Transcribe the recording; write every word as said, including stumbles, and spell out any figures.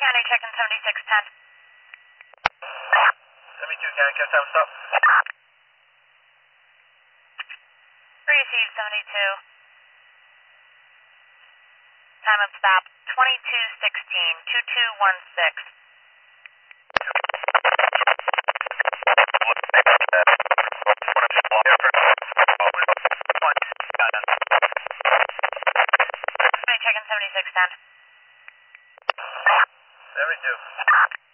County, checking seventy-six ten. seventy-two County, catch time stop. Received seventy-two. Time of stop twenty-two sixteen, two two one six. Checking seventy-six ten. seventy-two.